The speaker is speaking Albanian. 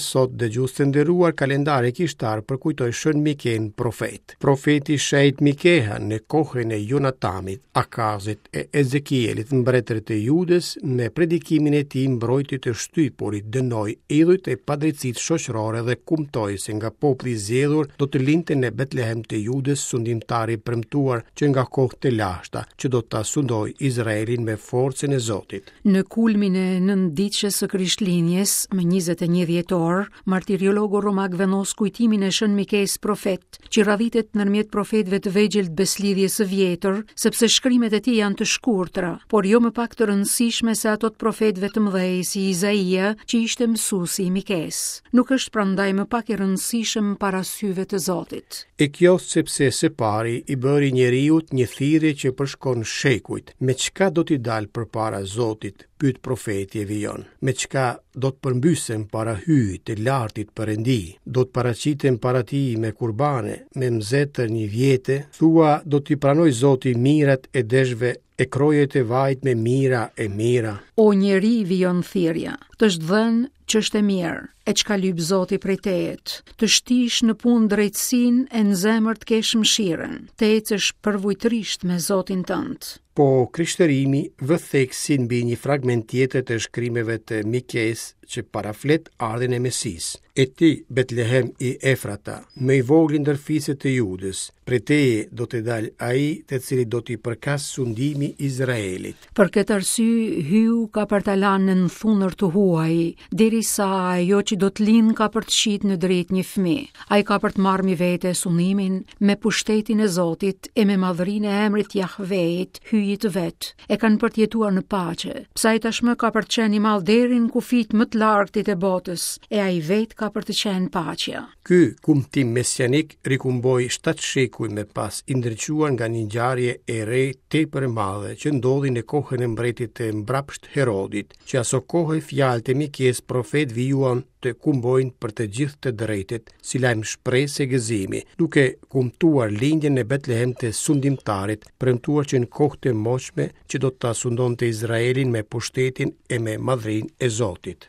sot dëgjues të nderuar, kalendari kishtar përkujtoi Shën Miken profet. Profeti shejt Mikeha në kohën e Jonatamit, Akazit e Ezekielit, mbretërit e Judës, me predikimin e tij mbrojti të shtypurit, dënoi idhujt e padrejtësisë shoqërore dhe kumtoi se nga populli i zgjedhur do të lindte në Betlehem të Judës sundimtari premtuar që nga kohë të lashta që do ta sundoj Izraelin me forcën e Zotit. Në kulmin e nëntëditëshes së Krishtlindjes, më 21 dhjetor, martiriologu romak vendos kujtimin e Shën Mikes profet, që radhitet ndërmjet profetëve të vegjël të beslidhjes së vjetër, sepse shkrimet e tij janë të shkurtra, por jo më pak të rëndësishme se ato të profetëve të mëdhej si Izaia, që ishte mësuesi i Mikes. Nuk është prandaj më pak i rëndësishëm para syve të Zotit. E kjo sepse së pari i bëri njeriut një thirrje që përshkon shekujt. Me çka do t'i dalë përpara Zotit? Pyet profeti e vijon. Me çka do të përmbysem para hyjit të lartit Perëndi? Do të paraqitem para tij me kurbane, me mzetër një vjete? Thua, do t'i pranoj Zoti mirat e deshve e krojet e vajt me mira e mira. O njeri, vijon thirrja, të është dhënë që është e mirë, e çka lyp Zoti prej tejet, të shtish në punë drejtësinë e në zemër të kesh mëshirën, të ecësh përvujtërisht me Zotin tënd. Po krishterimi vë theksin mbi një fragment tjetër të shkrimeve të Mikes që paraflet ardhin e Mesis. E ti, Betlehem i Efrata, më i vogël ndër fiset e Judës, prej teje do të dalë ai të cili do t'i përkas sundimi Izraelit. Për këtë arsye hyu ka për ta lanë në thunër të huaj, derisa ajo që do të lind ka për të shit në drejt një fëmijë. Ai ka për të marrë mi vete sundimin me pushtetin e Zotit e me madhërinë e emrit Jahveit, hyjit vet. E kanë për të jetuar në paqe. Pse ai tashmë ka për të qenë i madh deri në kufit më të largët e botës, e ai vet ka për të qenë paqja. Ky kumtim mesianik rikumboi 7 shekuj me pas i ndriçuar nga një ngjarje e re tepër e madhe që ndodhi në kohën e mbretit të mbrapsht Herodit, që aso kohë fjalët e Mikes profet vijuan të kumbojnë për të gjithë të drejtet, si lajm shpresë e gëzimi, duke kumtuar lindjen e Betlehem të sundimtarit, premtuar që në kohë të moshme që do ta sundonte Izraelin me pushtetin e me madhrinë e Zotit.